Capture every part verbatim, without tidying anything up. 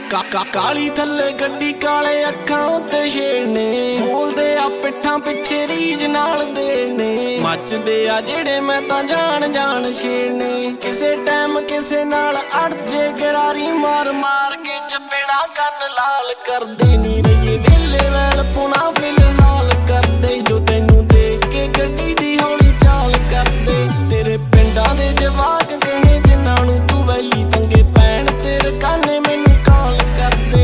ਕਾਕਾ ਕਾਲੀ ਥੱਲੇ ਗੱਡੀ ਕਾਲੇ ਅੱਖਾਂ ਉੱਤੇ ਛੇੜਨੇ ਬੋਲਦੇ ਆ ਪਿੱਠਾਂ ਪਿੱਛੇ ਰੀਝ ਨਾਲ ਦੇਣੇ ਮੱਚਦੇ ਆ ਜਿਹੜੇ ਮੈਂ ਤਾਂ ਜਾਣ ਜਾਣ ਛੇੜਨੇ ਕਿਸੇ ਟਾਈਮ ਕਿਸੇ ਨਾਲ ਅੜ ਜੇ ਗਰਾਰੀ ਮਾਰ ਮਾਰ ਕੇ ਚਪੇੜਾ ਕੰਨ ਲਾਲ ਕਰਦੇ ਨੀ ਰਹੀਏ ਵੇਲੇ ਵੈਲ ਪੁਣਾ ਫਿਲਹਾਲ ਕਰਦੇ ਜੋ ਤੈਨੂੰ ਦੇਖ ਕੇ ਗੱਡੀ ਦੀ ਹੌਲੀ ਚਾਲ ਕਰਦੇ ਤੇਰੇ ਪਿੰਡਾਂ ਦੇ ਜਵਾਕ ਕਹੇ ਜਿਨ੍ਹਾਂ ਨੂੰ ਤੂੰ ਵੈਲੀ ਤੰਗੇ ਪੈਣ ਤੇਰੇ ਕਾਨੇ ਮੈਨੂੰ ਕਾਲ ਕਰਦੇ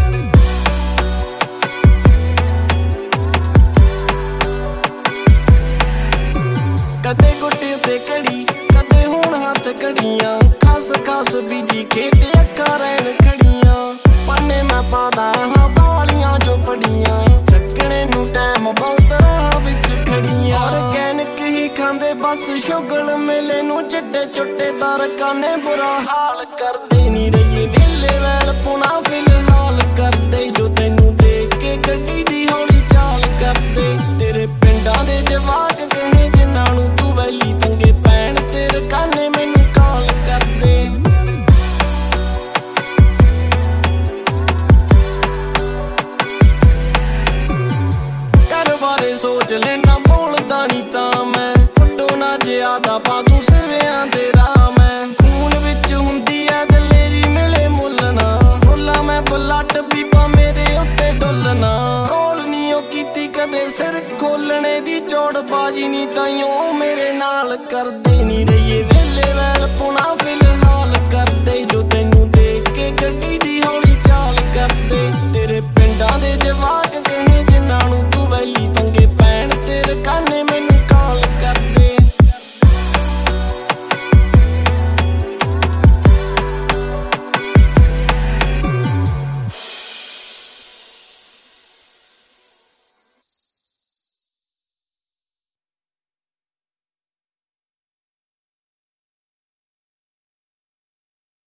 ਕਦੇ ਗੁੱਟੇ ਤੇ ਕੜੀ ਕਦੇ ਹੁਣ ਹੱਥ ਕੜੀਆਂ ਖਾਸ ਖਾਸ ਬੀਜੀ ਖੇਤ ਅੱਖਾਂ ਰਹਿਣ ਖੜੀਆਂ ਪਾਨੇ ਮੈਂ ਪਾਦਾ ਹਾਂ ਬਾਲੀਆਂ ਜੋ ਪੜੀਆਂ ਚੱਕਣੇ ਨੂੰ ਟਾਈਮ ਬਹੁਤ ਰਾਹ ਵਿੱਚ ਖੜੀਆਂ ਆਰਗੈਨਿਕ ਹੀ ਖਾਂਦੇ ਬਸ ਸ਼ੁਗਲ ਮੇਲੇ ਨੂੰ ਚੱਡੇ ਚੁੱਟੇ ਦਰ ਕਾਨੇ ਬੁਰਾ ਹਾਲ ਕਰਦੇ ਨੀ ਰਹੀਏ ਵੇਲੇ ਵੈਲ ਪੁਣਾ ਫਿਲਹਾਲ ਕਰਦੇ ਜੋ ਤੈਨੂੰ ਦੇਖ ਕੇ ਗੱਡੀ ਦੀ ਹੌਲੀ ਚਾਲ ਕਰਦੇ ਤੇਰੇ ਪਿੰਡਾਂ ਦੇ ਜਵਾਕ ਕਹੇ ਜਿਨ੍ਹਾਂ ਨੂੰ ਤੂੰ ਵੈਲੀ ਤੰਗੇ ਪੈਣ ਤੇਰੇ ਕਾਨੇ ਮੈਨੂੰ ਕਾਲ ਕਰਦੇ ਘਰ ਬਾਰੇ ਸੋਚ ਲੈਣਾ ਬੋਲਦਾ ਨੀ ਤਾਂ ਮੈਂ ਫੁੱਟੋ ਨਾ ਜਿਆਦਾ ਪਾ ਤੂੰ ਸਿਵਿਆਂ ਦੇ ਰਾਹ ਮੈਂ ਖੂਨ ਵਿੱਚ ਹੁੰਦੀ ਐ ਦਲੇਰੀ ਮਿਲੇ ਮੁੱਲ ਨਾ ਬੋਲਾ ਮੈਂ ਬਲੱਡ ਬੀਬਾ ਮੇਰੇ ਉੱਤੇ ਡੁੱਲਣਾ ਕੋਲ ਨੀ ਉਹ ਕੀਤੀ ਕਦੇ ਸਿਰ ਖੋਲਣੇ ਦੀ ਚੌੜ ਬਾਜੀ ਨੀ ਤਾਈਓ ਮੇਰੇ ਨਾਲ ਕਰਦੇ ਨੀ ਰਹੀਏ ਵੇਲੇ ਵੈਲ ਪੁਣਾ ਫਿਲਹਾਲ ਕਰਦੇ ਜੋ ਤੈਨੂੰ ਦੇਖ ਕੇ ਗੱਡੀ